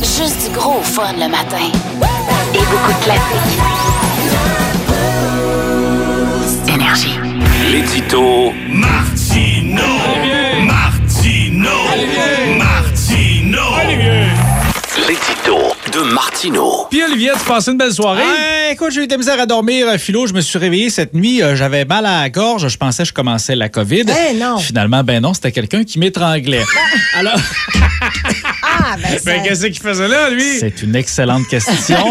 Juste du gros fun le matin. Et beaucoup de classiques. Énergie. L'édito Martino. L'édito de Martino. Puis Olivier, tu passais une belle soirée? Écoute, j'ai eu de la misère à dormir, Philo. Je me suis réveillé cette nuit. J'avais mal à la gorge. Je pensais que je commençais la COVID. Non. Finalement, non, c'était quelqu'un qui m'étranglait. Alors... Qu'est-ce qu'il faisait là, lui? C'est une excellente question.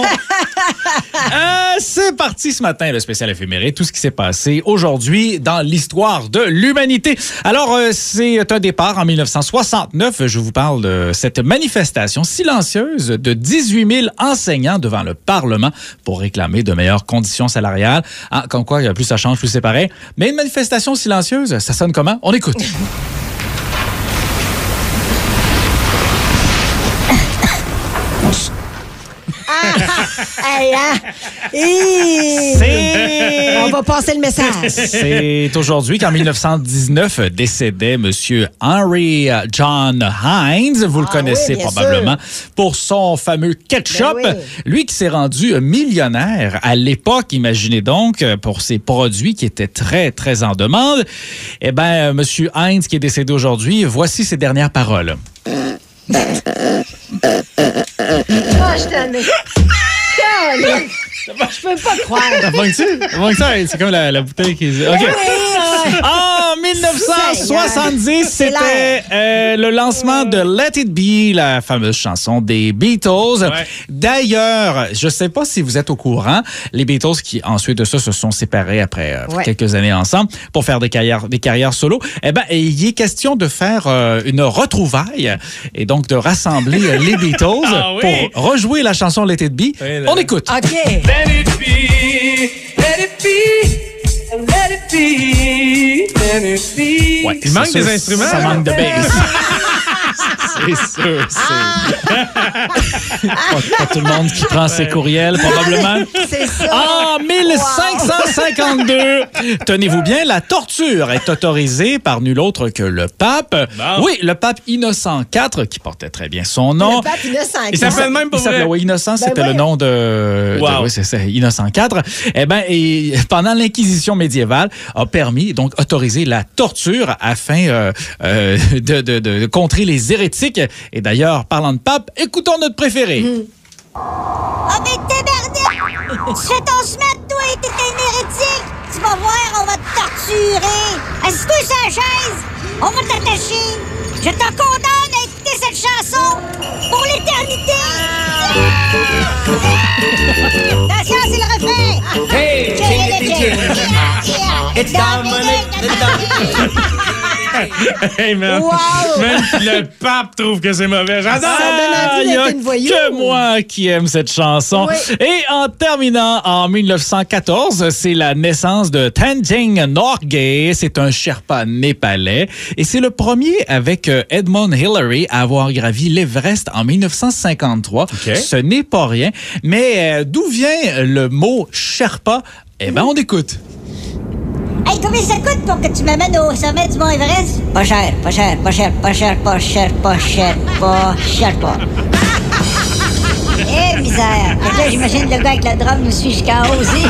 C'est parti ce matin, le spécial éphéméride. Tout ce qui s'est passé aujourd'hui dans l'histoire de l'humanité. Alors, c'est un départ en 1969. Je vous parle de cette manifestation silencieuse de 18 000 enseignants devant le Parlement pour réclamer de meilleures conditions salariales. Comme quoi, plus ça change, plus c'est pareil. Mais une manifestation silencieuse, ça sonne comment? On écoute. On va passer le message. C'est aujourd'hui qu'en 1919 décédait M. Henry John Heinz. Vous le connaissez probablement pour son fameux ketchup. Ben oui. Lui qui s'est rendu millionnaire à l'époque, imaginez donc, pour ses produits qui étaient très, très en demande. Eh bien, M. Heinz qui est décédé aujourd'hui, voici ses dernières paroles. Je t'en ai. Je peux pas croire. C'est comme la bouteille qui... OK. En 1970, c'était le lancement de Let It Be, la fameuse chanson des Beatles. Ouais. D'ailleurs, je sais pas si vous êtes au courant, les Beatles qui, ensuite de ça, se sont séparés après quelques années ensemble pour faire des carrières solo. Eh bien, il est question de faire une retrouvaille et donc de rassembler les Beatles pour rejouer la chanson Let It Be. Oui, On écoute. OK. Let it be, let it be, let it be, let it be. Ouais, Il manque des instruments. Ça manque de bass. C'est sûr, c'est... pas tout le monde qui prend ses courriels, probablement. C'est ça. En 1552, tenez-vous bien, la torture est autorisée par nul autre que le pape. Bon. Oui, le pape Innocent IV, qui portait très bien son nom. Le pape Innocent. Il s'appelle même pour vrai. Oui, Innocent, c'était ouais. le nom de... Wow. Oui, c'est Innocent IV. Eh bien, pendant l'Inquisition médiévale, a permis, donc, autoriser la torture afin de contrer les hérétiques. Et d'ailleurs, parlant de pape, écoutons notre préféré. Ah, mais tabarnak! Tu fais ton smat, toi, et t'es un hérétique! Tu vas voir, on va te torturer! Assis-toi sur la chaise! On va t'attacher! Je te condamne à écouter cette chanson pour l'éternité! Attention, c'est le refrain! Hey, it's Dominic. Hey, man. Wow. Même le pape trouve que c'est mauvais. J'adore! Ça donne envie Il y a d'être une voyou. que moi qui aime cette chanson. Oui. Et en terminant, en 1914, c'est la naissance de Tenzing Norgay. C'est un Sherpa népalais. Et c'est le premier avec Edmund Hillary à avoir gravi l'Everest en 1953. OK. Ce n'est pas rien. Mais d'où vient le mot Sherpa? Eh bien, on écoute. Hey, combien ça coûte pour que tu m'amènes au sommet du Mont Everest? Pas cher, pas cher, pas cher, pas cher, pas cher, pas cher, pas cher, pas. Eh, misère! Fait que là, j'imagine le gars avec le drum nous suit jusqu'en haut aussi.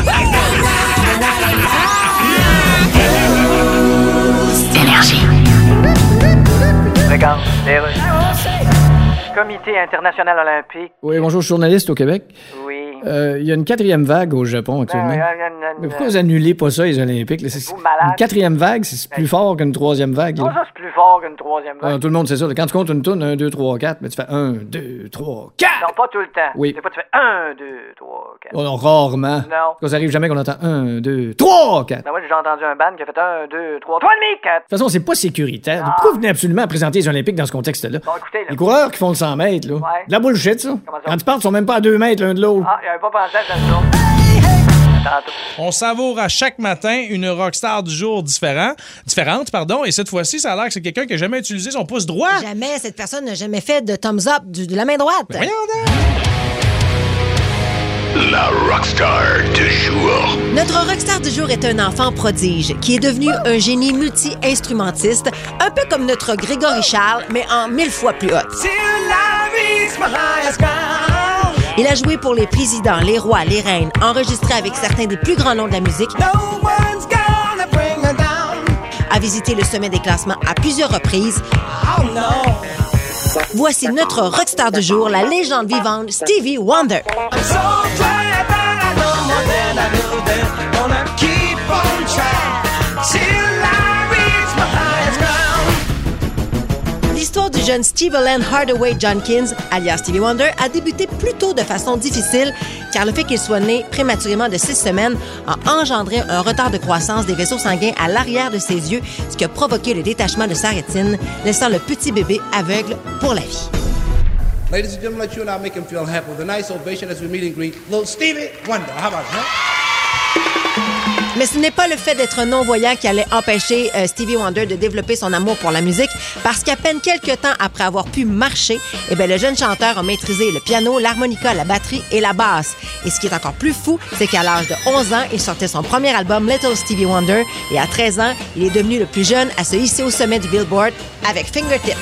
Énergie. Regarde, les Russes. Comité international olympique. Oui, bonjour, je suis journaliste au Québec. Oui. Il y a une 4e vague au Japon actuellement. Mais pourquoi vous annulez pas ça, les Olympiques? Là? Êtes-vous malade? Une 4e vague, c'est plus fort qu'une 3e vague. Non, là. ça, c'est plus fort qu'une troisième vague. Tout le monde sait ça. Là. Quand tu comptes une tourne, 1, 2, 3, 4, mais tu fais 1, 2, 3, 4! Non, pas tout le temps. Oui. Des fois, tu fais 1, 2, 3, 4. Oh, non, rarement. Non. Quand ça arrive jamais qu'on entend 1, 2, 3, 4. Ben, moi, j'ai déjà entendu un band qui a fait 1, 2, 3, 3,5, 4. De toute façon, c'est pas sécuritaire. Pourquoi vous venez absolument présenter les Olympiques dans ce contexte-là? Bon, écoutez, là. Les coureurs qui font le 100 mètres, là. Ouais. De la bullshit, ça. Comment ça? Quand tu parles, ils sont même pas à 2 mètres l'un de l'autre. Ah, il avait pas pensé à ça, le jour. Tantôt. On savoure à chaque matin une rockstar du jour différente, et cette fois-ci, ça a l'air que c'est quelqu'un qui n'a jamais utilisé son pouce droit. Jamais, cette personne n'a jamais fait de thumbs up de la main droite. Voyons donc. La rockstar du jour. Notre rockstar du jour est un enfant prodige qui est devenu un génie multi-instrumentiste, un peu comme notre Grégory Charles, mais en 1000 fois plus hot. Till I reach my highest ground. Il a joué pour les présidents, les rois, les reines, enregistré avec certains des plus grands noms de la musique, a visité le sommet des classements à plusieurs reprises. Voici notre rockstar du jour, la légende vivante Stevie Wonder. L'histoire du jeune Steve Allen Hardaway Jenkins, alias Stevie Wonder, a débuté plutôt de façon difficile car le fait qu'il soit né prématurément de 6 semaines a engendré un retard de croissance des vaisseaux sanguins à l'arrière de ses yeux, ce qui a provoqué le détachement de sa rétine, laissant le petit bébé aveugle pour la vie. Ladies and gentlemen, let you and I make him feel happy with a nice ovation as we meet and greet little Stevie Wonder. How about that? Mais ce n'est pas le fait d'être non-voyant qui allait empêcher Stevie Wonder de développer son amour pour la musique, parce qu'à peine quelques temps après avoir pu marcher, le jeune chanteur a maîtrisé le piano, l'harmonica, la batterie et la basse. Et ce qui est encore plus fou, c'est qu'à l'âge de 11 ans, il sortait son premier album Little Stevie Wonder, et à 13 ans, il est devenu le plus jeune à se hisser au sommet du Billboard avec Fingertips.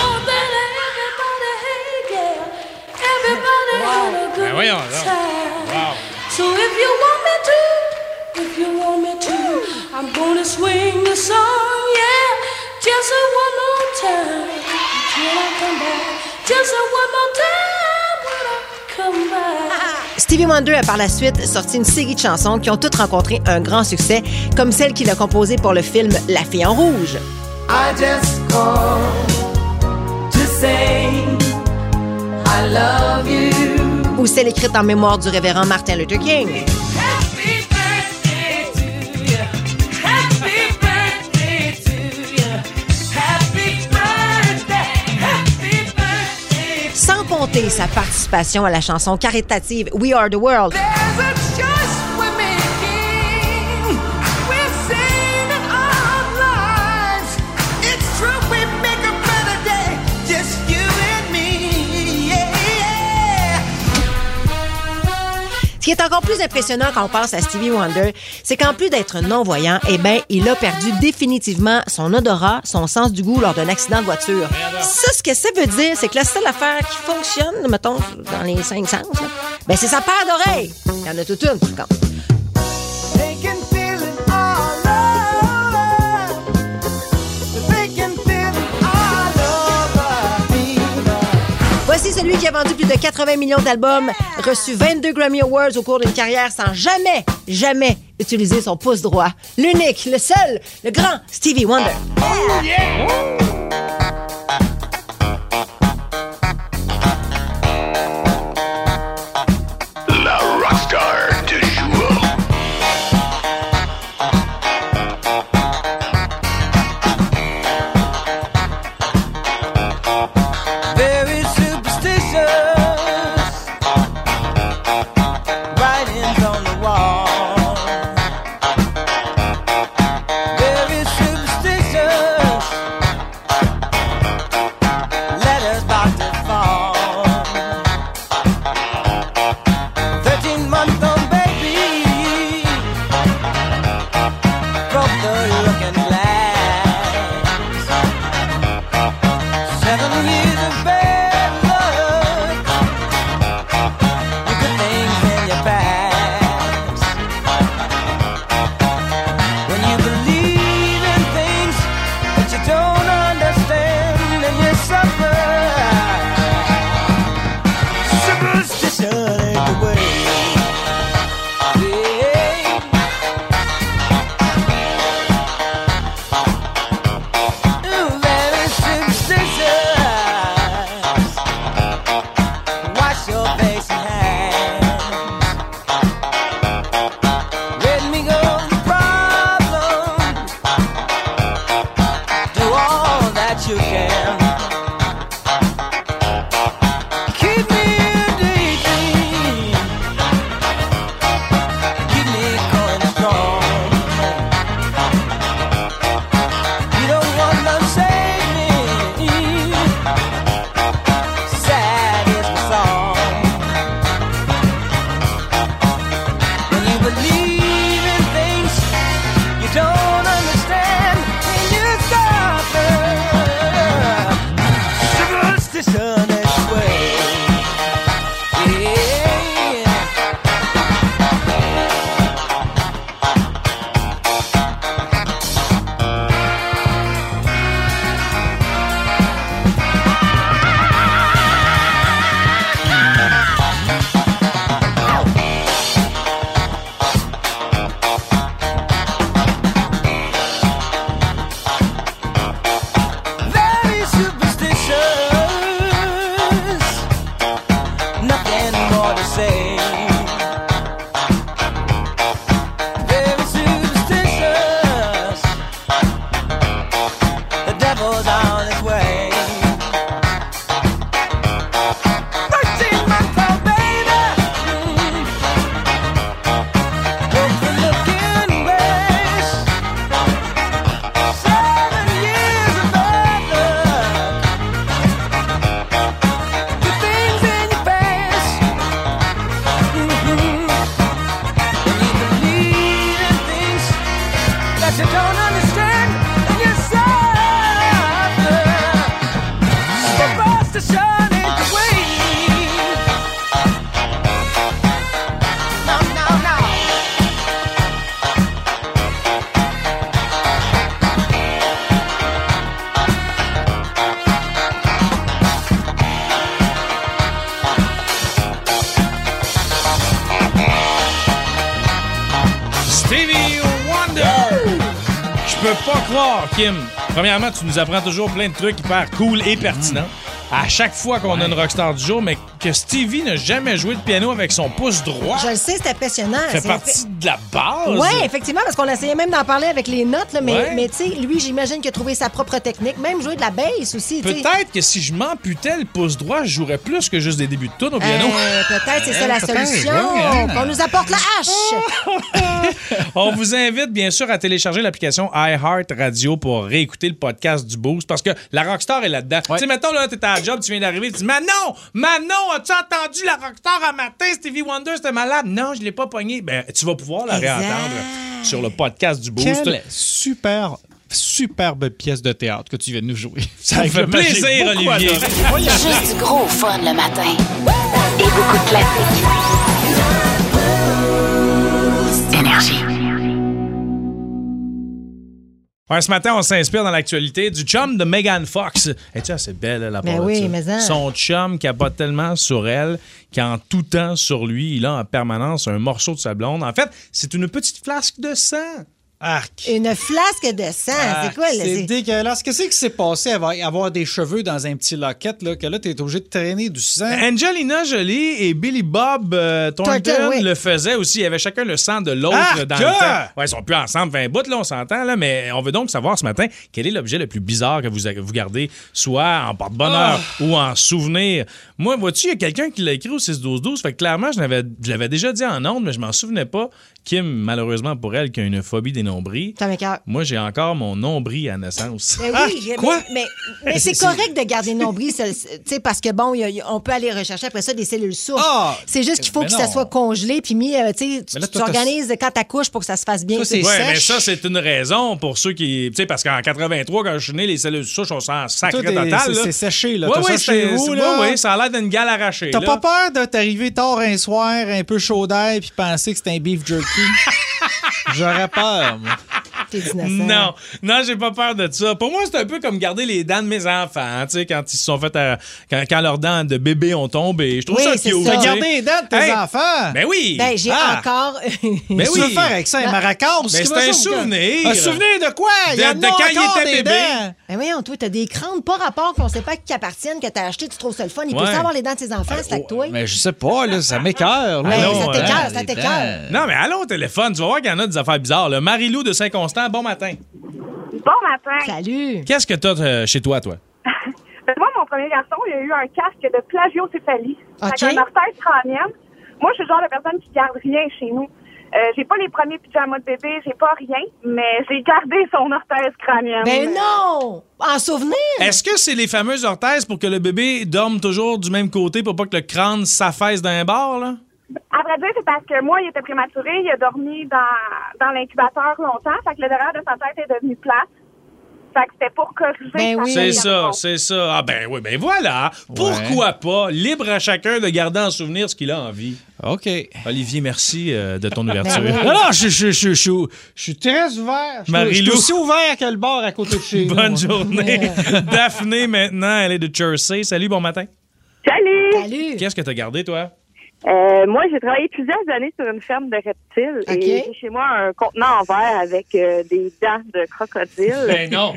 Ben voyons, wow. So if you want me to, I'm gonna swing the song, yeah. Just one more time, till I come back. Just one more time, when I come back. Stevie Wonder a par la suite sorti une série de chansons qui ont toutes rencontré un grand succès, comme celle qu'il a composée pour le film La Fille en rouge. I just called to say I love you. Ou celle écrite en mémoire du révérend Martin Luther King. Sans compter sa participation à la chanson caritative We Are the World. Ce qui est encore plus impressionnant quand on pense à Stevie Wonder, c'est qu'en plus d'être non-voyant, il a perdu définitivement son odorat, son sens du goût lors d'un accident de voiture. Ça, ce que ça veut dire, c'est que la seule affaire qui fonctionne, mettons, dans les 5 sens, là, c'est sa paire d'oreilles. Il y en a toute une, par contre. Voici celui qui a vendu plus de 80 millions d'albums, reçu 22 Grammy Awards au cours d'une carrière sans jamais utiliser son pouce droit. L'unique, le seul, le grand Stevie Wonder. Oh, yeah! La rockstar du jour. peux pas croire, Kim. Premièrement, tu nous apprends toujours plein de trucs hyper cool et pertinents. À chaque fois qu'on a une rockstar du jour, mais que Stevie n'a jamais joué de piano avec son pouce droit. Je le sais, c'est impressionnant. Ça fait partie de la base. Oui, effectivement, parce qu'on essayait même d'en parler avec les notes, là, mais, Ouais. mais tu sais, lui, j'imagine qu'il a trouvé sa propre technique, même jouer de la bass aussi. tu sais. Peut-être que si je m'amputais le pouce droit, je jouerais plus que juste des débuts de tune au piano. Peut-être, c'est ça la peut-être, solution. ouais. Qu'on nous apporte la hache. On vous invite bien sûr à télécharger l'application iHeart Radio pour réécouter le podcast du Boost parce que la rockstar est là-dedans. Tu sais, mettons, là, t'es à la job, tu viens d'arriver, tu dis Manon, as-tu entendu la rockstar à matin? Stevie Wonder, c'était malade. Non, je l'ai pas pogné. Ben, tu vas pouvoir la réentendre sur le podcast du Boost. Quelle superbe pièce de théâtre que tu viens de nous jouer. Ça me fait plaisir, Olivier. Juste du gros fun le matin. Et beaucoup de classiques. Énergie. Ouais, ce matin, on s'inspire dans l'actualité du chum de Megan Fox. Es-tu assez belle, la Ben part de oui, ça? mais ça. Son chum capote tellement sur elle qu'en tout temps sur lui, il a en permanence un morceau de sa blonde. En fait, c'est une petite flasque de sang. Arc. Une flasque de sang. C'est quoi, là? C'est dégueulasse. Qu'est-ce qui s'est passé avoir des cheveux dans un petit locket, là, que là, t'es obligé de traîner du sang? Angelina Jolie et Billy Bob Thornton oui. le faisaient aussi. Ils avaient chacun le sang de l'autre dans le temps. Ouais, ils sont plus ensemble 20 bouts, là, on s'entend, là, mais on veut donc savoir ce matin quel est l'objet le plus bizarre que vous gardez, soit en porte-bonheur ou en souvenir. Moi, vois-tu, il y a quelqu'un qui l'a écrit au 6-12-12, fait que clairement, je l'avais déjà dit en ondes, mais je m'en souvenais pas. Kim, malheureusement pour elle, qui a une phobie des nombris. Ça m'écoeure. Moi, j'ai encore mon nombril à naissance. Ben oui, quoi? Mais c'est correct de garder le nombril, tu sais, parce que bon, on peut aller rechercher après ça des cellules souches. C'est juste qu'il faut Mais que ça non. soit congelé, puis mis, tu sais, Mais là, tu toi, organises quand t'accouches pour que ça se fasse bien. Ça, c'est Ouais, sèche. mais ça, c'est une raison pour ceux qui. Tu sais, parce qu'en 83, quand je suis né, les cellules souches, on s'en sacré Toi, total. là. c'est séché, là. Ouais, T'as ça chez vous, là. ouais, ça a l'air d'une gale arrachée. T'as là. pas peur de t'arriver tard un soir, un peu chaud d'air, puis penser que c'est un beef jerky? J'aurais peur, moi. T'es innocent. Non, j'ai pas peur de ça. Pour moi, c'est un peu comme garder les dents de mes enfants, tu sais, quand ils se sont fait quand leurs dents de bébé ont tombé. Je trouve Oui, ça c'est cute. ça. tu sais. Garder les dents de tes Hey, enfants? Ben oui. Ben, j'ai encore. Ben Tu oui. veux faire avec ça un maracas? Mais c'est un souvenir. Un souvenir de quoi? Il y en De a quand il encore était des bébé. dents. Ben voyons, toi, t'as des crânes pas rapport qu'on sait pas qui appartiennent, que t'as acheté, tu trouves ça le fun. Il peut Ouais. savoir les dents de ses enfants, c'est avec toi. Mais je sais pas, là, ça m'écoeure. là. Ben, Allons, ça t'écoeure. Non, mais allons au téléphone. Tu vas voir qu'il y en a des affaires bizarres. Là. Marie-Lou de Saint-Constant, bon matin. Bon matin. Salut. Qu'est-ce que t'as chez toi, toi? Moi, mon premier garçon, il a eu un casque de plagiocéphalie. OK. Fait qu'une orthèse crânienne. Moi, je suis le genre de personne qui garde rien chez nous. J'ai pas les premiers pyjamas de bébé, j'ai pas rien, mais j'ai gardé son orthèse crânienne. Ben non! En souvenir? Est-ce que c'est les fameuses orthèses pour que le bébé dorme toujours du même côté pour pas que le crâne s'affaisse d'un bord, là? À vrai dire, c'est parce que moi, il était prématuré, il a dormi dans l'incubateur longtemps, fait que le derrière de sa tête est devenu plate. Fait que c'était pour corriger Ben sa oui. C'est tête. ça, c'est ça. Ah ben oui, ben voilà. Pourquoi pas? Libre à chacun de garder en souvenir ce qu'il a envie. OK. Olivier, merci de ton ouverture. Ben oui. Non, non, je suis très ouvert. Je Marie-Lou. suis aussi ouvert que le bar à côté de chez nous. Bonne journée. Daphné, maintenant, elle est de Jersey. Salut, bon matin. Salut! Salut. Qu'est-ce que t'as gardé, toi? Moi, j'ai travaillé plusieurs années sur une ferme de reptiles OK. et j'ai chez moi un contenant en verre avec des dents de crocodile. Ben non.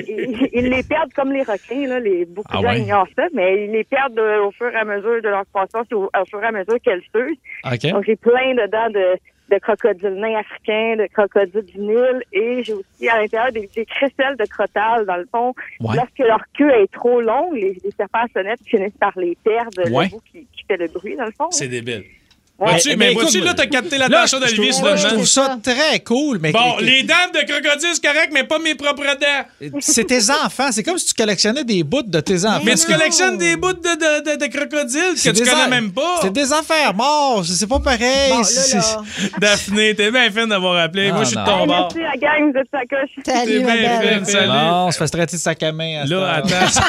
Ils les perdent comme les requins, là. Beaucoup Ah de gens ouais? ignorent ça, mais ils les perdent au fur et à mesure de leur croissance et au fur et à mesure qu'elles s'usent. OK. Donc, j'ai plein de dents de crocodiles nains africains, de crocodiles du Nil, et j'ai aussi à l'intérieur des crécelles de crotales. Dans le fond, Ouais. lorsque leur queue est trop longue, les serpents sonnettes finissent par les perdre, Ouais. le bout qui fait le bruit, dans le fond. C'est débile. Ouais. Vois-tu, mais vois-tu, là, t'as capté l'attention d'Olivier, je soudainement. trouve ça très cool. Mais Bon, les dents de crocodile, c'est correct, mais pas mes propres dents. c'est tes enfants. C'est comme si tu collectionnais des bouts de tes enfants. Mais tu collectionnes des bouts de crocodile que tu connais même pas. C'est des affaires morts. C'est pas pareil. Bon, là, C'est- là. Daphné, t'es bien fine d'avoir appelé. Ah, Moi, je suis de non. ton Hey, bord. merci, la gang, vous êtes sacoche. T'es Salut, ma bien belle. fine, salut. Bon, on se fait se traiter de sac à main. À Là, cette heure. attends.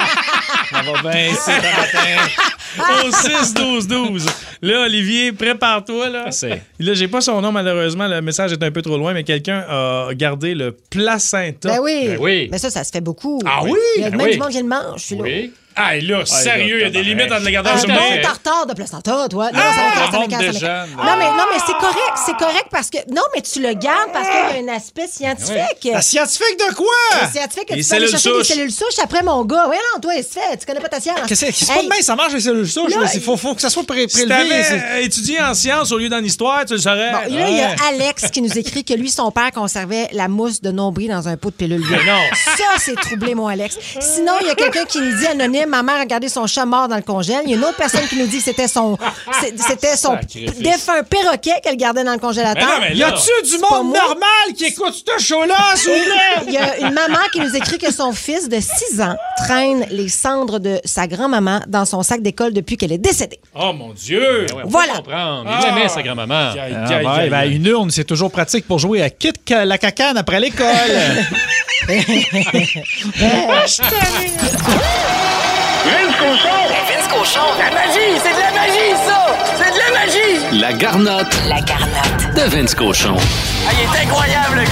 Ça va bien, c'est le matin. Au 6-12-12. Là, Olivier, prépare-toi. Là, là j'ai pas son nom, malheureusement. Le message est un peu trop loin, mais quelqu'un a gardé le placenta. Ben oui. Ben oui. Mais ça se fait beaucoup. Ah oui? Il y a Ben même oui. du monde qui le mange, celui-là. Oui. Ah, là, sérieux, il y a des limites entre le gardien Un sur bon le tartare de placenta, toi. Non, la bombe ça de m'écoeure. jeunes. Non, mais c'est correct parce que... Non, mais tu le gardes parce qu'il y a un aspect scientifique. La scientifique de quoi? C'est scientifique que Les tu peux aller cellules chercher des souches. cellules souches après, mon gars. Oui, non, toi, c'est fait. Tu connais pas ta science. C'est pas de même, ça marche les cellules souches. Là, Il faut que ça soit Si prélevé. t'avais étudié en sciences au lieu d'en histoire, tu le saurais. Bon, là, il y a Alex qui nous écrit que lui, son père conservait la mousse de nombril dans un pot de pilule. Mais non. Ça, c'est troublé, mon Alex. Sinon, il y a quelqu'un qui nous dit anonyme, ma mère a gardé son chat mort dans le congèle. Il y a une autre personne qui nous dit que c'était son défunt perroquet qu'elle gardait dans le congélateur. Mais non, mais Y a-tu du pas monde moi. normal qui écoute ce show-là, s'il vous plaît? Il y a une maman qui nous écrit que son fils de 6 ans traîne les cendres de sa grand-maman dans son sac d'école depuis qu'elle est décédée. Oh mon Dieu! Voilà. Il aimait sa grand-maman. Une urne, c'est toujours pratique pour jouer à Kit la cacane après l'école. Vince Cochon! La magie! C'est de la magie, ça! C'est de la magie! La garnotte de Vince Cochon. Ah, il est incroyable, le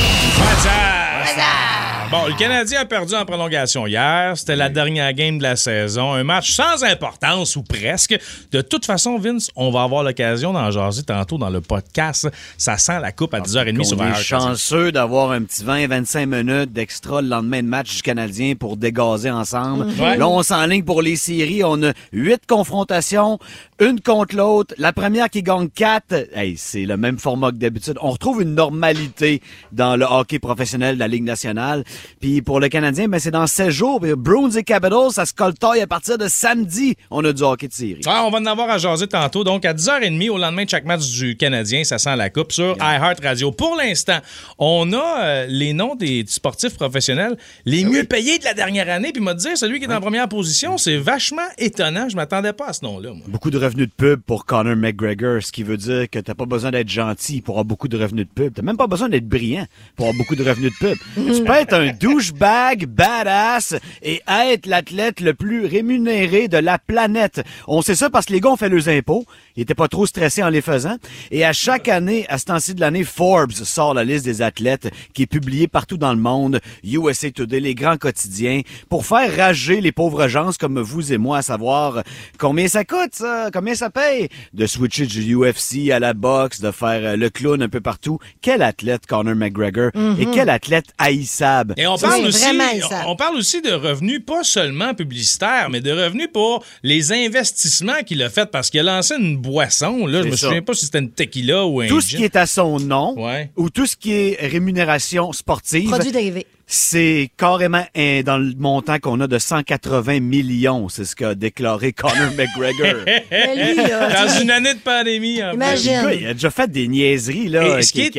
gars! Bon, le Canadien a perdu en prolongation hier. C'était la dernière game de la saison. Un match sans importance, ou presque. De toute façon, Vince, on va avoir l'occasion d'en jaser tantôt dans le podcast. Ça sent la coupe à 10h30 sur On est iHeart. chanceux d'avoir un petit 20-25 minutes d'extra le lendemain de match du Canadien pour dégazer ensemble. Ouais. Là, on s'enligne pour les séries. On a 8 confrontations, une contre l'autre. La première qui gagne 4. Hey, c'est le même format que d'habitude. On retrouve une normalité dans le hockey professionnel de la Ligue nationale. Puis pour le Canadien, ben c'est dans 16 jours. Bruins et Capitals, ça se coltaille à partir de samedi. On a du hockey de série. Ah, on va en avoir à jaser tantôt. Donc, à 10h30, au lendemain de chaque match du Canadien, ça sent la coupe sur iHeart Radio. Pour l'instant, on a les noms des sportifs professionnels les mieux payés de la dernière année. Puis, m'a dit, celui qui est en première position, c'est vachement étonnant. Je m'attendais pas à ce nom-là, moi. Beaucoup de revenus de pub pour Conor McGregor, ce qui veut dire que t'as pas besoin d'être gentil pour avoir beaucoup de revenus de pub. T'as même pas besoin d'être brillant pour avoir beaucoup de revenus de pub. Tu peux être un douchebag badass et être l'athlète le plus rémunéré de la planète. On sait ça parce que les gars ont fait leurs impôts. Ils étaient pas trop stressés en les faisant. Et à chaque année, à ce temps-ci de l'année, Forbes sort la liste des athlètes qui est publiée partout dans le monde, USA Today, les grands quotidiens, pour faire rager les pauvres gens comme vous et moi à savoir combien ça coûte, ça, combien ça paye de switcher du UFC à la boxe, de faire le clown un peu partout. Quel athlète Conor McGregor et quel athlète haïssable. Et on parle aussi de revenus pas seulement publicitaires, mais de revenus pour les investissements qu'il a fait parce qu'il a lancé une boisson. Là, je me souviens pas si c'était une tequila ou un tout ce qui est à son nom ou tout ce qui est rémunération sportive. Produits dérivés. C'est carrément dans le montant qu'on a de 180 millions. C'est ce qu'a déclaré Conor McGregor. Mais lui, là, dans une année de pandémie. Imagine. Le gars, il a déjà fait des niaiseries là,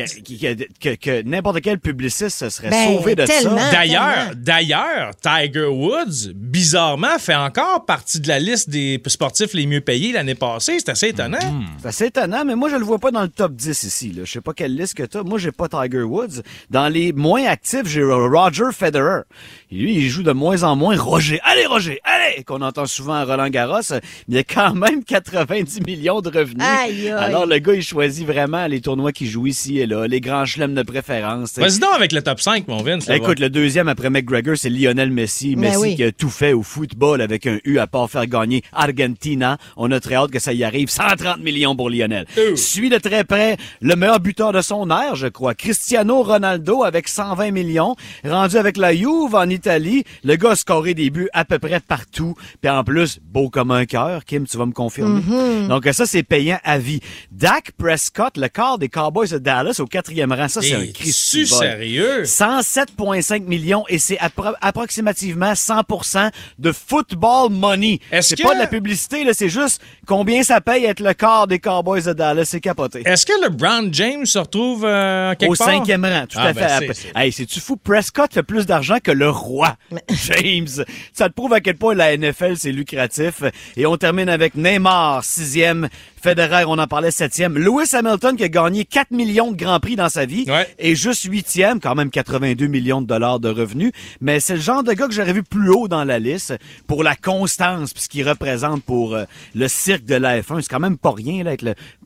Et que n'importe quel publiciste se serait Ben, sauvé de tellement. ça. D'ailleurs, Tiger Woods, bizarrement, fait encore partie de la liste des sportifs les mieux payés l'année passée. C'est assez étonnant. C'est assez étonnant, mais moi, je le vois pas dans le top 10 ici. Là. Je sais pas quelle liste que t'as. Moi, j'ai pas Tiger Woods. Dans les moins actifs, j'ai Roger Federer. Et lui, il joue de moins en moins Roger, allez, qu'on entend souvent à Roland-Garros. Il y a quand même 90 millions de revenus. Aïe, aïe. Alors, le gars, il choisit vraiment les tournois qu'il joue ici et là, les grands chelems de préférence. Vas-y donc avec le top 5, mon Vince. Écoute, le deuxième après McGregor, c'est Lionel Messi. Ben Messi oui. qui a tout fait au football avec un U à part faire gagner Argentina. On a très hâte que ça y arrive. 130 millions pour Lionel. Suit de très près le meilleur buteur de son ère, je crois. Cristiano Ronaldo avec 120 millions. Rendu avec la Juve en Italie. Le gars a scoré des buts à peu près partout. Puis en plus, beau comme un cœur. Kim, tu vas me confirmer. Donc ça, c'est payant à vie. Dak Prescott, le quart des Cowboys de Dallas au 4e rang. Ça, c'est un Christy bol. Sérieux? 107,5 millions et c'est approximativement 100% de football money. C'est pas de la publicité, là, c'est juste combien ça paye être le quart des Cowboys de Dallas. C'est capoté. Est-ce que LeBron James se retrouve quelque au part? 5e rang, tout à fait. Hey, c'est-tu fou? Prescott fait plus d'argent que le roi James. Ça te prouve à quel point la NFL, c'est lucratif. Et on termine avec Neymar, 6e. Federer, on en parlait, 7e. Lewis Hamilton qui a gagné 4 millions de Grands Prix dans sa vie. Et juste 8e, quand même 82 millions de dollars de revenus. Mais c'est le genre de gars que j'aurais vu plus haut dans la liste pour la constance puis ce qu'il représente pour le cirque de la F1. C'est quand même pas rien là, être le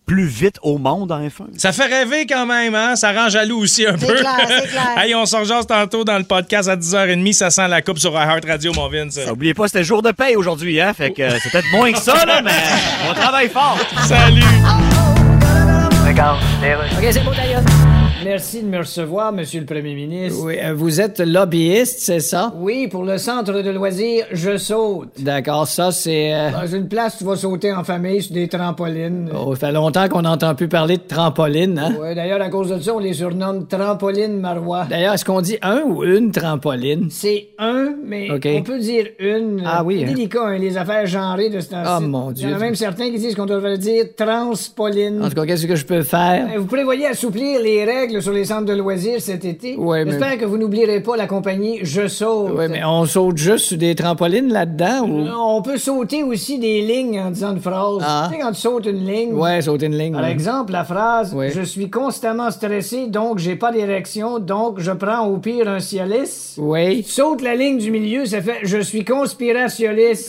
plus vite au monde en F1. Ça fait rêver quand même, hein? Ça rend jaloux aussi un peu. C'est clair. Hey, on se rejase tantôt dans le podcast à 10h30. Ça sent la coupe sur iHeart Radio, mon Vince. N'oubliez pas, c'était jour de paye aujourd'hui, hein? Fait que c'est peut-être moins que ça, là, mais on travaille fort. Salut! Regarde, OK, c'est bon, d'ailleurs. Merci de me recevoir, Monsieur le Premier ministre. Oui, vous êtes lobbyiste, c'est ça? Oui, pour le centre de loisirs Je Saute. D'accord, ça, c'est... Dans une place, tu vas sauter en famille sur des trampolines. Oh, ça fait longtemps qu'on n'entend plus parler de trampoline, hein? Oui, d'ailleurs, à cause de ça, on les surnomme Trampoline Marois. D'ailleurs, est-ce qu'on dit un ou une trampoline? C'est un, mais on peut dire une. Ah oui, c'est délicat, hein, les affaires genrées de ce temps-ci. Ah, mon Dieu. Il y en a même certains qui disent qu'on devrait dire transpoline. En tout cas, qu'est-ce que je peux faire? Vous prévoyez assouplir les règles sur les centres de loisirs cet été. Ouais, j'espère que vous n'oublierez pas la compagnie Je Saute. Oui, mais on saute juste sur des trampolines là-dedans ou... On peut sauter aussi des lignes en disant une phrase. Ah. Tu sais, quand tu sautes une ligne. Ouais, sauter une ligne. Par exemple, la phrase « Je suis constamment stressé, donc j'ai pas d'érection, donc je prends au pire un Cialis. » Oui. Tu sautes la ligne du milieu, ça fait « Je suis conspiratioliste. »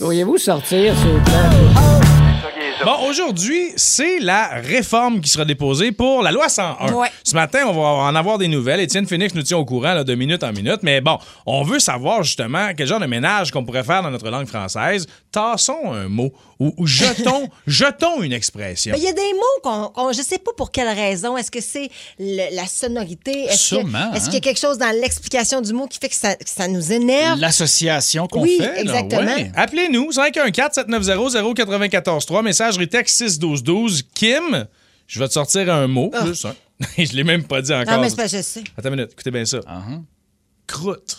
Pourriez-vous sortir, s'il vous plaît? Bon, aujourd'hui, c'est la réforme qui sera déposée pour la loi 101. Ouais. Ce matin, on va en avoir des nouvelles. Étienne Phoenix nous tient au courant là, de minute en minute. Mais bon, on veut savoir justement quel genre de ménage qu'on pourrait faire dans notre langue française. Tassons un mot ou jetons une expression. Il y a des mots qu'on je sais pas pour quelle raison. Est-ce que c'est la sonorité? Est-ce qu'il y a quelque chose dans l'explication du mot qui fait que ça nous énerve? L'association qu'on fait. Oui, exactement. Ouais. Appelez-nous, 514-790-0943, messagerie texte 61212. Kim, je vais te sortir un mot. Juste un. Je l'ai même pas dit encore. Non, mais c'est pas, je sais. Attends une minute, écoutez bien ça. Croûte.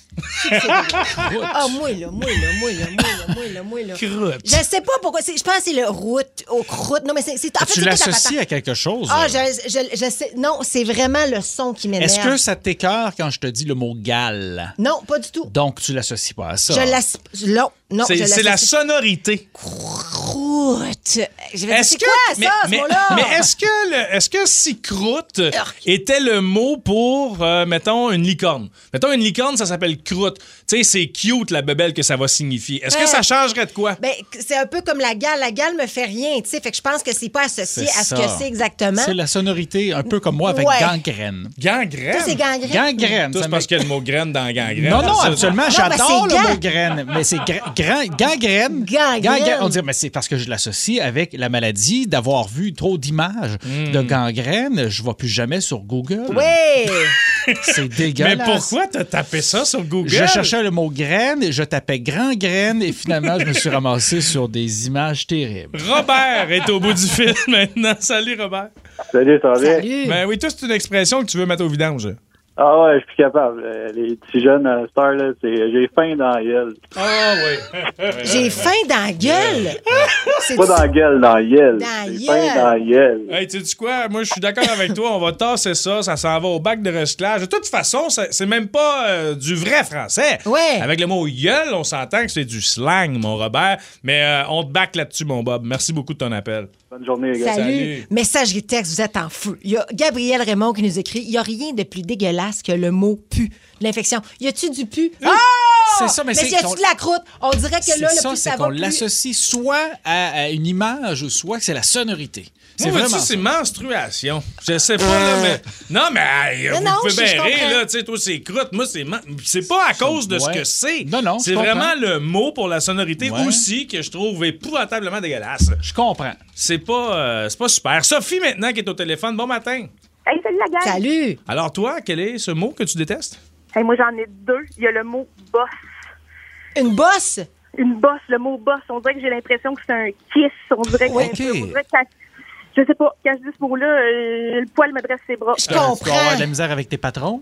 Moi là. Croûte. Je sais pas pourquoi. Je pense que c'est le route au croûte. Non, mais c'est en fait, tu l'associes à quelque chose? Ah, je sais. Non, c'est vraiment le son qui m'énerve. Est-ce que ça t'écœure quand je te dis le mot gale? Non, pas du tout. Donc, tu l'associes pas à ça? Non, c'est la sonorité. Croûte. C'est quoi ça, ce mot-là? Mais est-ce que si croûte était le mot pour, mettons, une licorne? Mettons, une licorne, ça s'appelle croûte. Tu sais, c'est cute, la bebelle que ça va signifier. Est-ce que ça changerait de quoi? Ben, c'est un peu comme la gale. La gale me fait rien, tu sais. Fait que je pense que c'est pas associé à ce que c'est exactement. C'est la sonorité, un peu comme moi, avec gangrène. Gangrène? Toi, c'est gangrène? Gangrène. Toi, c'est parce qu'il y a le mot graine dans gangrène. Non, absolument. J'adore le mot graine. Mais c'est gangrène. Gangrène. On dit, mais c'est parce que je l'associe avec la maladie d'avoir vu trop d'images de gangrène. Je ne vais plus jamais sur Google. Oui! C'est dégueulasse. Mais pourquoi t'as tapé ça sur Google? Je cherchais le mot graine, je tapais grand graine et finalement, je me suis ramassé sur des images terribles. Robert est au bout du fil maintenant. Salut, Robert. Salut, ça va bien? Salut. Ben oui, toi, c'est une expression que tu veux mettre au vidange. Ah ouais, je suis plus capable. Les petits jeunes stars, là, c'est j'ai faim dans la gueule. Ah oui. J'ai faim dans la gueule. Pas dans la gueule, dans la gueule. J'ai faim dans la gueule. Hey, tu sais quoi? Moi, je suis d'accord avec toi. On va tasser ça. Ça s'en va au bac de recyclage. De toute façon, c'est même pas du vrai français. Ouais. Avec le mot gueule, on s'entend que c'est du slang, mon Robert. Mais on te back là-dessus, mon Bob. Merci beaucoup de ton appel. Bonne journée, les gars. Salut. Messagerie texte, vous êtes en feu. Il y a Gabriel Raymond qui nous écrit: il n'y a rien de plus dégueulasse que le mot pu. L'infection. Y a-tu du pu? Ah! C'est ça, mais y a-tu de la croûte? On dirait que là, le pu, ça va qu'on plus. l'associe soit à une image, soit que c'est la sonorité. C'est vraiment c'est menstruation. Je sais pas, là, mais... Non, mais vous pouvez bien rire, là. Tu sais, toi, c'est croûte. Moi, c'est pas à cause de ce que c'est. Non, c'est vraiment le mot pour la sonorité aussi que je trouve épouvantablement dégueulasse. Je comprends. C'est pas super. Sophie, maintenant, qui est au téléphone. Bon matin. Hey, salut la gang. Salut. Alors, toi, quel est ce mot que tu détestes? Hey, moi, j'en ai deux. Il y a le mot boss. Une bosse? Une bosse, le mot boss. On dirait que j'ai l'impression que c'est un kiss. On dirait que je sais pas, quand je dis ce mot-là, le poil me dresse ses bras. Je comprends. Tu vas avoir de la misère avec tes patrons?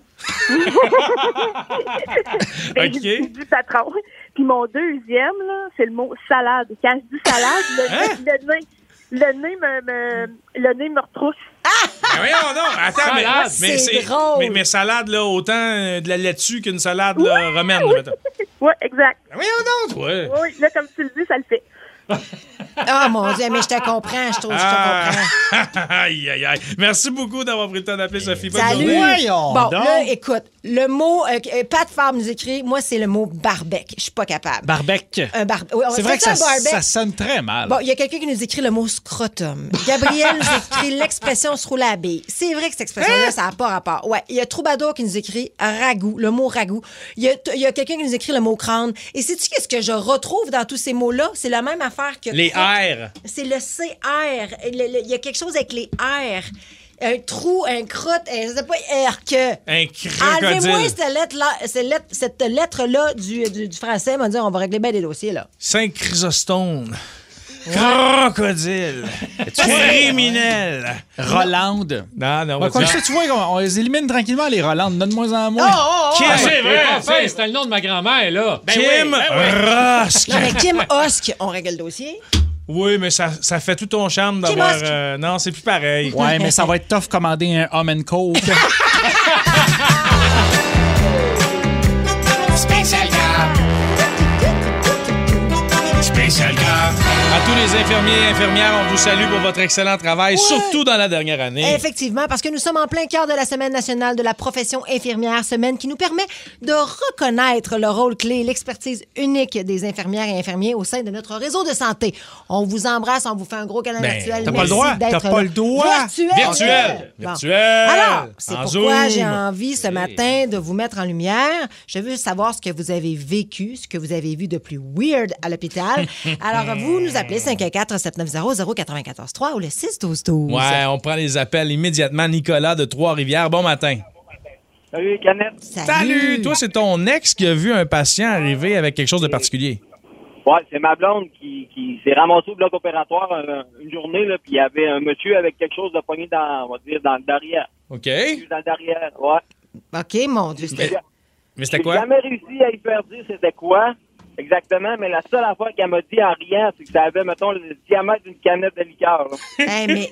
Ben, OK. Je dis patron. Puis mon deuxième, là, c'est le mot salade. Quand je dis salade, le nez me retrousse. Mais voyons donc. Attends, mais c'est drôle. Mais salade, là, autant de la laitue qu'une salade là, romaine. Oui, exact. Mais voyons donc, toi. Oui, là, comme tu le dis, ça le fait. Ah, mon Dieu, mais je te comprends. Je trouve que je te comprends. Aïe, aïe, aïe. Merci beaucoup d'avoir pris le temps d'appeler Sophie. Salut. Bonne journée. Bon, là, écoute, Le mot, Pat Fabre nous écrit, moi, c'est le mot barbec. Je suis pas capable. Barbec. Oui, c'est vrai que ça sonne très mal. Bon, il y a quelqu'un qui nous écrit le mot scrotum. Gabriel nous écrit l'expression se rouler à la bille. C'est vrai que cette expression-là, ça n'a pas rapport. Ouais, il y a Troubadour qui nous écrit ragoût, le mot ragoût. Il y a quelqu'un qui nous écrit le mot crâne. Et sais-tu qu'est-ce que je retrouve dans tous ces mots-là? C'est la même affaire que... Les R. C'est le CR. Il y a quelque chose avec les R. Un trou, un crotte, je sais pas, un crocodile. Enlevez-moi cette lettre-là du français, on va dire, on va régler bien des dossiers, là. 5 Chrysostome. Crocodile. Criminel. Rolande. Non. Quoi que ça, tu vois, on les élimine tranquillement, les Rolandes. De moins en moins. Kim, c'est vrai. C'était le nom de ma grand-mère, là. Kim Rosk. Non, mais Kim Osk, on règle le dossier. Oui, mais ça fait tout ton charme d'avoir... non, c'est plus pareil. Ouais, mais ça va être tough commander un Hum & Coke. Spécial Gras. Spécial Gras. À tous les infirmiers et infirmières, on vous salue pour votre excellent travail, surtout dans la dernière année. Effectivement, parce que nous sommes en plein cœur de la Semaine nationale de la profession infirmière, semaine qui nous permet de reconnaître le rôle clé, l'expertise unique des infirmières et infirmiers au sein de notre réseau de santé. On vous embrasse, on vous fait un gros câlin virtuel. T'as pas le droit. T'as pas le droit. Virtuel. Bon. Alors, c'est pourquoi j'ai envie ce matin de vous mettre en lumière. Je veux savoir ce que vous avez vécu, ce que vous avez vu de plus weird à l'hôpital. Alors, vous nous appelez 514-790-0943 ou le 612-12. Ouais, on prend les appels immédiatement. Nicolas de Trois-Rivières, bon matin. Salut, Canette. Salut. Toi, c'est ton ex qui a vu un patient arriver avec quelque chose de particulier. Ouais, c'est ma blonde qui s'est ramassée au bloc opératoire une journée, là, puis il y avait un monsieur avec quelque chose de pogné dans le derrière. OK. Dans le derrière, ouais. OK, mon Dieu. Mais c'était quoi? J'ai jamais réussi à y faire dire c'était quoi. Exactement, mais la seule affaire qu'elle m'a dit en riant, c'est que ça avait, mettons, le diamètre d'une canette de liqueur. Hey, mais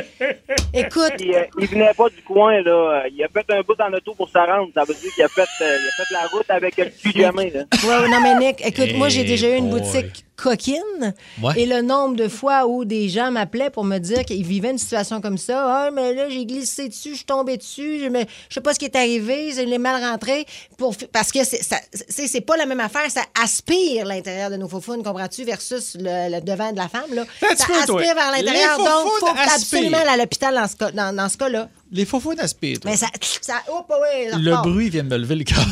écoute... Il venait pas du coin, là. Il a fait un bout dans l'auto pour se rendre. Ça veut dire qu'il a fait la route avec le cul jamais, là. Ouais, non, mais Nick, écoute, moi, j'ai déjà eu une boutique coquine. Ouais. Et le nombre de fois où des gens m'appelaient pour me dire qu'ils vivaient une situation comme ça. Ah, mais là, j'ai glissé dessus, je suis tombée dessus, je sais pas ce qui est arrivé, je l'ai mal rentré. Parce que c'est pas la même affaire, ça aspire l'intérieur de nos faufounes, comprends-tu, versus le devant de la femme, là. Ça aspire vers l'intérieur, donc il faut absolument aller à l'hôpital dans ce cas-là. Les faufounes aspirent. Mais ça ouais, le bruit vient de me lever le cœur.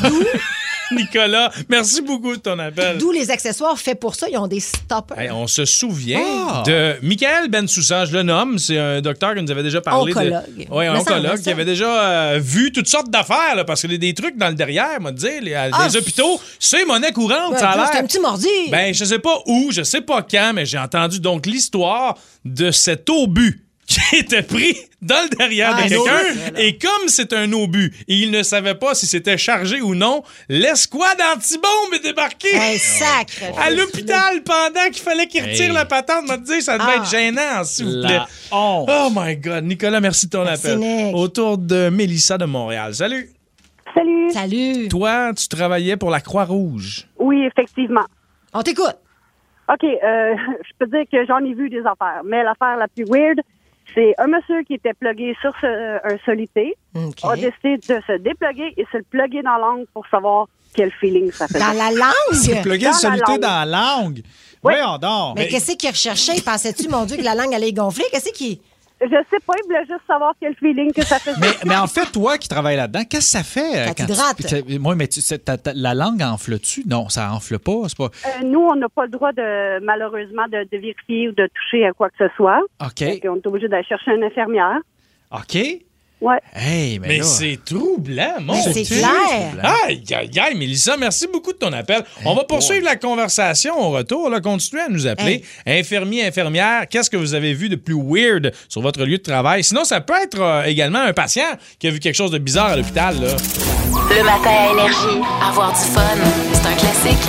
Nicolas, merci beaucoup de ton appel. D'où les accessoires faits pour ça, ils ont des stoppers. Hey, on se souvient de Michael Bensoussa, je le nomme, c'est un docteur qui nous avait déjà parlé. Oncologue. Oui, un oncologue qui avait déjà vu toutes sortes d'affaires, là, parce qu'il y a des trucs dans le derrière, moi, dire, les hôpitaux, c'est monnaie courante, ouais, ça a l'air. C'est un petit mordi. Ben, je sais pas où, je sais pas quand, mais j'ai entendu donc l'histoire de cet obus qui était pris dans le derrière de quelqu'un. Et comme c'est un obus et il ne savait pas si c'était chargé ou non, l'escouade anti-bombe est débarquée à l'hôpital pendant qu'il fallait qu'il retire la patente. M'a dit, ça devait être gênant, s'il vous plaît. Oh my God. Nicolas, merci de ton appel. Nick. Autour de Mélissa de Montréal. Salut. Salut. Toi, tu travaillais pour la Croix-Rouge. Oui, effectivement. On t'écoute. OK, je peux dire que j'en ai vu des affaires, mais l'affaire la plus weird, c'est un monsieur qui était plugué sur un solité, a décidé de se dépluguer et se le plugger dans la langue pour savoir quel feeling ça fait. Dans la langue? C'est plugué le solité dans la langue? Oui. Voyons donc. Mais qu'est-ce qu'il recherchait? Pensais-tu, mon Dieu, que la langue allait gonfler? Qu'est-ce qu'il... Je sais pas, il voulait juste savoir quel feeling que ça faisait. Mais en fait, toi qui travailles là-dedans, qu'est-ce que ça fait? Ça t'hydrate. Moi, mais la langue enfle-tu? Non, ça enfle pas. C'est pas... nous, on n'a pas le droit, malheureusement, de vérifier ou de toucher à quoi que ce soit. OK. Donc, on est obligé d'aller chercher une infirmière. OK. Ouais. Hey, mais là... c'est troublant, mon C'est Dieu. clair. Aïe, Mélissa, merci beaucoup de ton appel. On va poursuivre la conversation au retour. Là, continuez à nous appeler. Infirmiers, infirmières, qu'est-ce que vous avez vu de plus weird sur votre lieu de travail? Sinon, ça peut être également un patient qui a vu quelque chose de bizarre à l'hôpital. Là. Le matin à Énergie, avoir du fun, c'est un classique.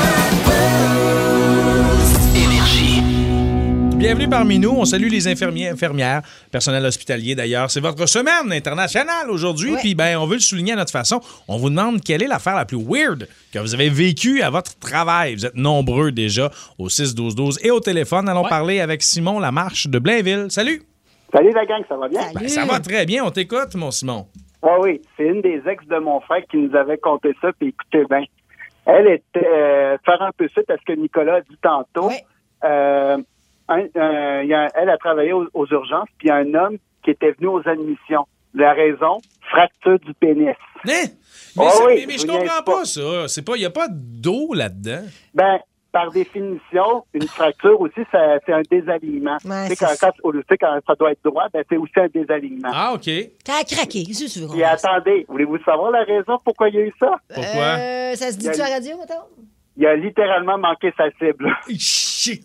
Bienvenue parmi nous. On salue les infirmiers, infirmières, personnel hospitalier d'ailleurs. C'est votre semaine internationale aujourd'hui. Puis on veut le souligner à notre façon. On vous demande quelle est l'affaire la plus weird que vous avez vécue à votre travail. Vous êtes nombreux déjà au 6-12-12 et au téléphone. Allons parler avec Simon Lamarche de Blainville. Salut! Salut la gang, ça va bien? Ça va très bien. On t'écoute, mon Simon. oui, c'est une des ex de mon frère qui nous avait conté ça, puis écoutez bien. Elle était, faire un peu suite à ce que Nicolas a dit tantôt, elle a travaillé aux urgences, puis il y a un homme qui était venu aux admissions. La raison, fracture du pénis. Mais je comprends pas ça. Il n'y a pas d'eau là-dedans. Ben, par définition, une fracture aussi, c'est un désalignement. Ouais, quand ça doit être droit, ben, c'est aussi un désalignement. Ah, OK. T'as craqué, c'est sûr. Et attendez, voulez-vous savoir la raison pourquoi il y a eu ça? Pourquoi? Ça se dit-tu à la radio, mettons? Il a littéralement manqué sa cible. C'est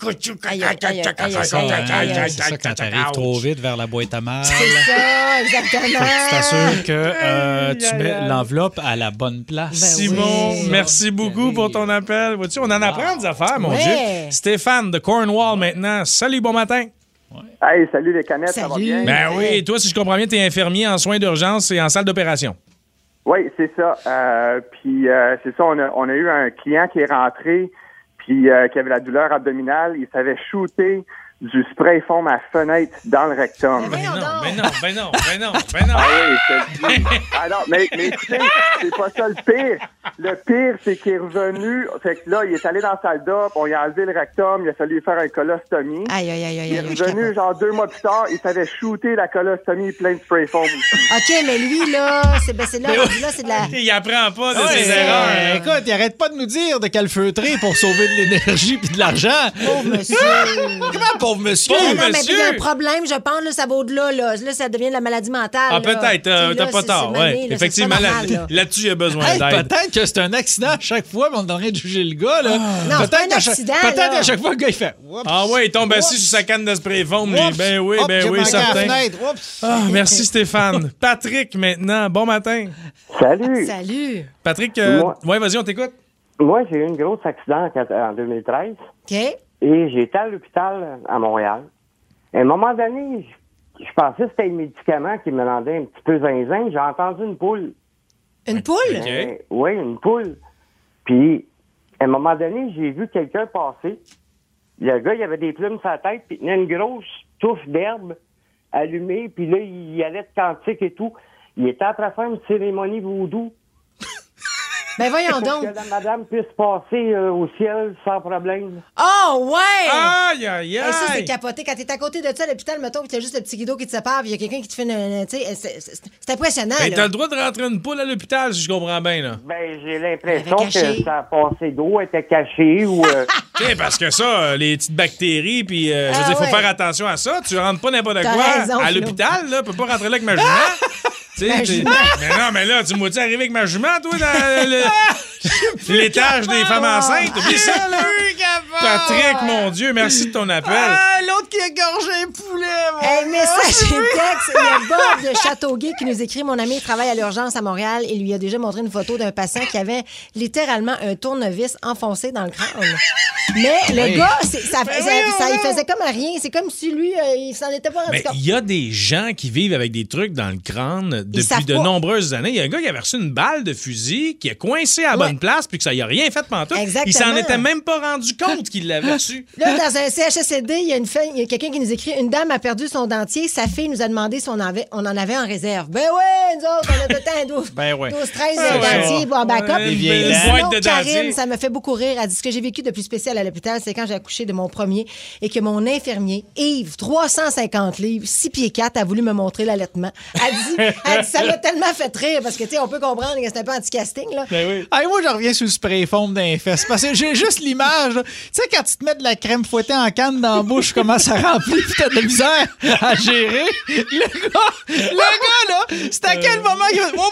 ça, quand t'arrives trop vite vers la boîte à mal. C'est ça, exactement. Tu t'assures que tu mets l'enveloppe à la bonne place. Simon, merci beaucoup pour ton appel. Vois-tu, on en apprend des affaires, mon Dieu. Stéphane de Cornwall maintenant. Salut, bon matin. Hey, salut les canettes, ça va bien? Ben oui, toi, si je comprends bien, t'es infirmier en soins d'urgence et en salle d'opération. Oui, c'est ça. Puis c'est ça, on a eu un client qui est rentré puis qui avait la douleur abdominale. Il s'avait shooté du spray foam à fenêtre dans le rectum. Ben non. Ah oui, ah non, mais écoutez, c'est pas ça le pire. Le pire, c'est qu'il est revenu. Fait que là, il est allé dans la salle d'op, on lui a enlevé le rectum, il a fallu lui faire une colostomie. Aïe. Il est revenu, genre 2 mois plus tard, il s'avait shooté la colostomie plein de spray foam aussi. OK, mais lui, là, c'est là, c'est de la... Il apprend pas de ses erreurs. Écoute, il arrête pas de nous dire de calfeutrer pour sauver de l'énergie puis de l'argent. Pauvre monsieur. Comment pauvre monsieur? Non, mais il y a un problème, je pense, là, ça va au-delà. Là, ça devient de la maladie mentale. Ah, peut-être. T'as pas tort. Ouais. Effectivement, là-dessus, il y a besoin d'aide. Peut-être que c'est un accident à chaque fois, mais on est en train de juger le gars. Là. Non, c'est pas un accident. Peut-être à chaque fois, le gars, il fait... Ah ouais, il tombe assis sur sa canne de spray foam. Ben oui, certain. Merci, Stéphane. Patrick, maintenant. Bon matin. Salut. Patrick, vas-y, on t'écoute. Moi, j'ai eu un gros accident en 2013. OK. Et j'ai été à l'hôpital à Montréal. À un moment donné, je pensais que c'était le médicament qui me rendait un petit peu zinzin. J'ai entendu une poule. Une poule? Oui, une poule. Puis, à un moment donné, j'ai vu quelqu'un passer. Le gars, il avait des plumes sur la tête, puis il tenait une grosse touffe d'herbe allumée, puis là, il allait de cantique et tout. Il était après faire une cérémonie vaudou. Ben voyons pour donc. que la madame puisse passer au ciel sans problème. Oh, ouais! Aïe! Ça, c'est capoté. Quand t'es à côté de ça à l'hôpital, mettons, puis t'as juste le petit guido qui te sépare, puis il y a quelqu'un qui te fait une... Tu sais, c'est impressionnant, Ben, là. t'as le droit de rentrer une poule à l'hôpital, si je comprends bien, là. Ben, j'ai l'impression que sa passée d'eau était cachée ou... Tu sais, parce que ça, les petites bactéries, puis je veux dire, il faut faire attention à ça. Tu rentres pas n'importe quoi à l'hôpital, là. Tu peux pas rentrer là avec ma jument. Mais non, mais là, tu m'as-tu arrivé avec ma jument, toi, dans l'étage des femmes enceintes? Oublie ça, là. Patrick, mon Dieu, merci de ton appel. L'autre qui a gorgé un poulet, Hey, message et texte. Il y a Bob de Châteauguay qui nous écrit: mon ami travaille à l'urgence à Montréal et lui a déjà montré une photo d'un patient qui avait littéralement un tournevis enfoncé dans le crâne. Mais le gars, il faisait comme rien. C'est comme si lui, il s'en était pas rendu compte. Mais il y a des gens qui vivent avec des trucs dans le crâne depuis de nombreuses années. Il y a un gars qui avait reçu une balle de fusil, qui a coincé à la bonne place, puis que ça y a rien fait pantoute. Exactement. Il s'en était même pas rendu compte qu'il l'avait reçu. Là, dans un CHSLD, il y a quelqu'un qui nous écrit: une dame a perdu son dentier. Sa fille nous a demandé si on en avait en réserve. Ben ouais, nous autres, on a peut-être 12-13 dentiers pour en backup. Sinon, Karine, ça me fait beaucoup rire. Elle dit: ce que j'ai vécu de plus spécial à l'hôpital, c'est quand j'ai accouché de mon premier et que mon infirmier, Yves, 350 livres, 6 pieds 4, a voulu me montrer l'allaitement. Elle dit ça m'a tellement fait rire parce que, tu sais, on peut comprendre que c'est un peu anti-casting, là. Ben oui. Hey, moi, je reviens sur le spray foam d'un fesses parce que j'ai juste l'image. Tu sais, quand tu te mets de la crème fouettée en canne dans la bouche, comment ça remplit, puis t'as de la misère à gérer. Le gars, là, c'est à quel moment qu'il va...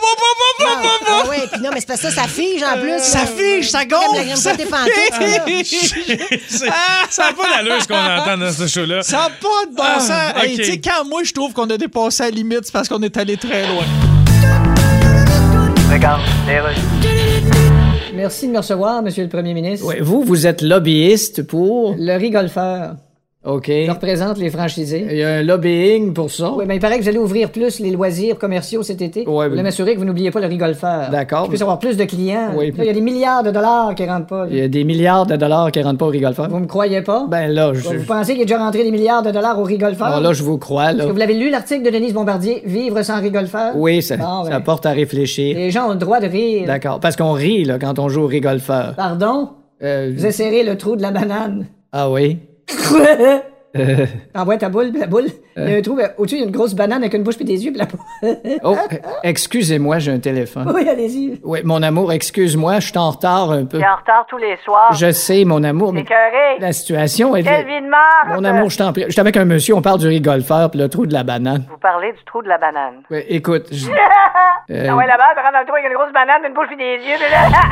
Ah ouais, puis non, mais c'est pas ça, ça fige en plus. Ça fige, ça gonfle. La crème fouettée pantoute, ça n'a pas d'allure ce qu'on entend dans ce show-là. Ça n'a pas de bon sens. Okay. Tu sais, quand moi, je trouve qu'on a dépassé la limite, c'est parce qu'on est allé très loin. Regarde, Merci de me recevoir, Monsieur le Premier ministre. Ouais, vous êtes lobbyiste pour le rigolfeur. OK. Je représente les franchisés. Il y a un lobbying pour ça. Oui, mais il paraît que vous allez ouvrir plus les loisirs commerciaux cet été. Ouais, je voulais m'assurer que vous n'oubliez pas le rigolfeur. D'accord. Je puisse avoir plus de clients. Oui. Là, il y a des milliards de dollars qui rentrent pas. Là. Il y a des milliards de dollars qui rentrent pas au rigolfeur. Vous me croyez pas? Ben là, Vous pensez qu'il est déjà rentré des milliards de dollars au rigolfeur? Oh, là, je vous crois, là. Est-ce que vous l'avez lu, l'article de Denise Bombardier, Vivre sans rigolfeur? Oui, ça porte à réfléchir. Les gens ont le droit de rire. D'accord. Parce qu'on rit, là, quand on joue au rigolfeur. Pardon? Vous essayerez le trou de la banane. Ah oui? Envoie ta boule, la boule. Il y a un trou, au-dessus, il y a une grosse banane avec une bouche puis des yeux, puis la boule. Oh, excusez-moi, j'ai un téléphone. Oui, allez-y. Oui, mon amour, excuse-moi, je suis en retard un peu. T'es en retard tous les soirs. Je sais, mon amour, mais écœuré. La situation est... Quelle vie de marde! Mon amour, je t'en prie. J'étais avec un monsieur, on parle du rigolfeur, puis le trou de la banane. Vous parlez du trou de la banane. Oui, écoute, Ah ouais, là-bas, tu rentres dans le trou avec une grosse banane, une bouche puis des yeux,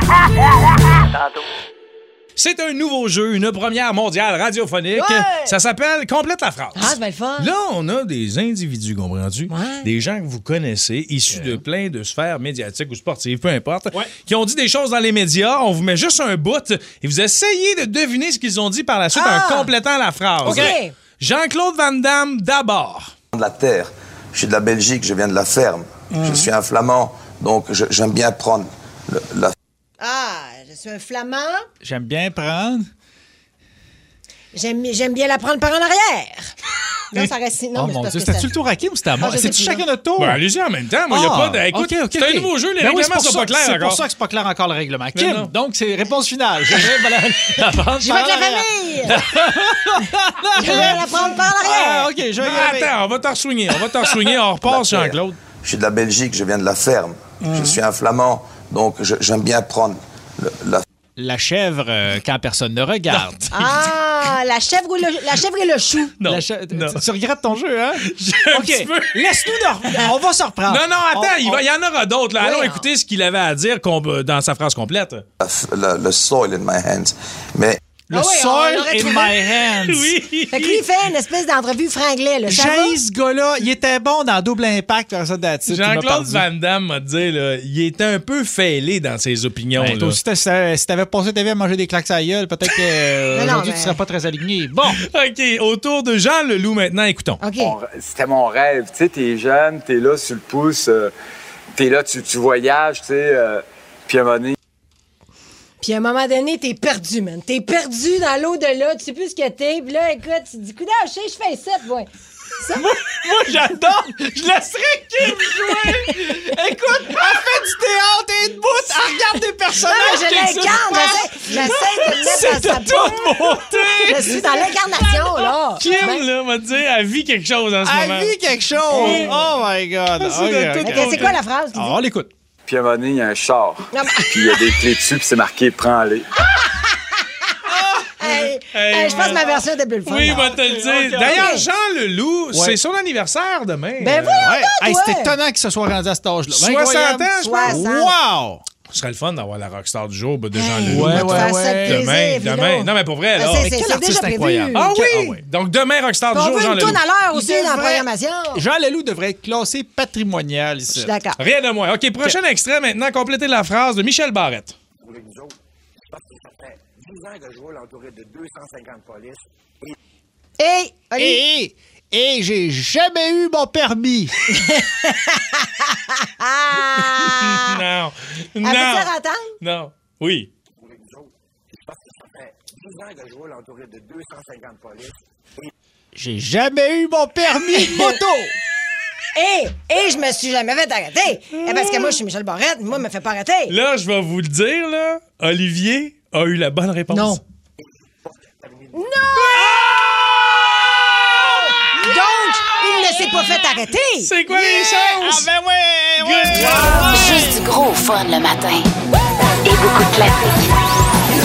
Tantôt. C'est un nouveau jeu, une première mondiale radiophonique. Ouais! Ça s'appelle Complète la phrase. Ah, c'est bien le fun. Là, on a des individus, comprends-tu? Ouais. Des gens que vous connaissez, issus de plein de sphères médiatiques ou sportives, peu importe, qui ont dit des choses dans les médias. On vous met juste un bout et vous essayez de deviner ce qu'ils ont dit par la suite en complétant la phrase. OK. Jean-Claude Van Damme, d'abord. De la terre. Je suis de la Belgique, je viens de la ferme. Je suis un flamand, donc j'aime bien prendre la... Ah, je suis un flamand. J'aime bien prendre. J'aime bien la prendre par en arrière. Non, ça reste... Non, Oh mais mon c'est Dieu, parce que c'était-tu le tour à Kim ou c'était à moi? je sais C'est-tu plus, chacun non. notre tour? Ben, allez-y en même temps. Moi, il n'y a pas de... Écoute, c'est un nouveau jeu, les Ben oui, règlements sont pas clairs c'est encore. pour ça que c'est pas clair encore le règlement. Mais Kim, non. donc c'est réponse finale. Je vais la prendre Je vais avec la famille. Je vais la prendre par l'arrière. Ah, OK, je vais y aller. Attends, on va t'en re-swinguer. On repart, Jean-Claude. Je suis de la Belgique, je viens de la ferme. Je suis un flamand, donc j'aime bien prendre la... La chèvre quand personne ne regarde. Ah, la chèvre et le chou. Non. Tu regrettes ton jeu, hein? Un petit peu. Laisse-nous, on va se reprendre. Non, attends, il y en aura d'autres. Là. Allons écouter ce qu'il avait à dire dans sa phrase complète. Le soil in my hands. Mais... Le soil in my hands. Oui. Fait que lui, il fait une espèce d'entrevue franglais. Là. Ça va? J'ai ce gars-là, il était bon dans Double Impact, personne d'attitude. Jean-Claude Van Damme m'a dit, là, il était un peu fêlé dans ses opinions. Ben, toi aussi, si t'avais passé ta vie à manger des claques à la gueule, peut-être qu'aujourd'hui, tu serais pas très aligné. Bon. OK, autour de Jean Leloup maintenant, écoutons. OK. C'était mon rêve. Tu sais, t'es jeune, t'es là sur le pouce, t'es là, tu voyages, tu sais, puis à un moment donné, Puis à un moment donné, t'es perdu, man. T'es perdu dans l'au-delà, tu sais plus ce que t'es. Puis là, écoute, tu te dis, coudonc, je fais ça, ouais. Moi, j'adore. Je laisserais Kim jouer. Écoute, elle fait du théâtre et debout. Elle regarde des personnages. Non, je l'incarne. J'essaie de me mettre dans sa peau. Je suis dans l'incarnation, là. Kim, là, m'a dit, elle vit quelque chose en ce moment. Elle vit quelque chose. Oh my God. C'est quoi la phrase? Alors, on l'écoute. puis à un moment donné, il y a un char. Non, mais- Puis il y a des clés dessus, puis c'est marqué « Prends-les ». Je pense que ma version était plus le fun. Oui, va te le dire. Ok. D'ailleurs, Jean Leloup, Ouais. c'est son anniversaire demain. Ben voyons donc, Hey, ouais. c'est étonnant qu'il se soit rendu à cet âge-là. 60 ans, je pense. 60. Wow! Ce serait le fun d'avoir la rockstar du jour de Jean Hey, Leloup. on va te faire ça de plaisir, Demain. Philo. Non, mais pour vrai, Ben, là. c'est- Mais c'est quel déjà artiste prévu. incroyable. Ah oui? Donc, demain, rockstar du On jour, veut Jean une tourne Leloup. à l'heure aussi Il dans la devrait- programmation. Jean Leloup devrait être classé patrimonial ici. Je suis d'accord. Rien de moins. OK, prochain extrait maintenant. Complétez la phrase de Michel Barrette. Pour les autres, parce que ça fait 10 ans que je roule entouré de 250 polices. Hey, Oli. Et j'ai jamais eu mon permis. Non. Elle Non. peut-tu entendre? Non. Oui. Pour les autres, parce que ça fait 10 ans que je roule entouré de 250 polices. J'ai jamais eu mon permis de moto. Et je me suis jamais fait arrêter. Parce que moi, je suis Michel Barrette. Moi, je me fais pas arrêter. Là, je vais vous le dire, là. Olivier a eu la bonne réponse. Non. Donc, il ne s'est pas fait arrêter. C'est quoi les chances? Ah ben ouais. Juste du gros fun le matin. Et beaucoup de classiques.